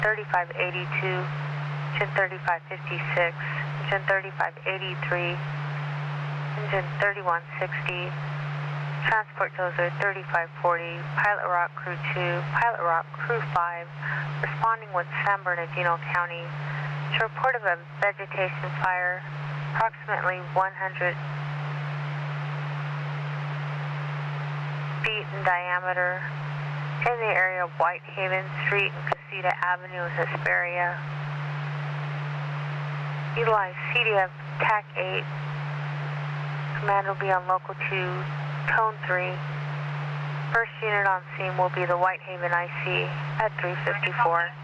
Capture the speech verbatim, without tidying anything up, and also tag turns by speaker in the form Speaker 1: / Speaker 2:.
Speaker 1: thirty-five eighty-two, engine thirty-five fifty-six, engine thirty-five eighty-three, engine thirty-one sixty, transport dozer thirty-five forty, Pilot Rock Crew two, Pilot Rock Crew five, responding with San Bernardino County to report of a vegetation fire approximately one hundred feet in diameter in the area of Whitehaven Street and Casita Avenue in Hesperia. Utilize C D F T A C eight. Command will be on Local two, Tone three. First unit on scene will be the Whitehaven I C at three fifty-four.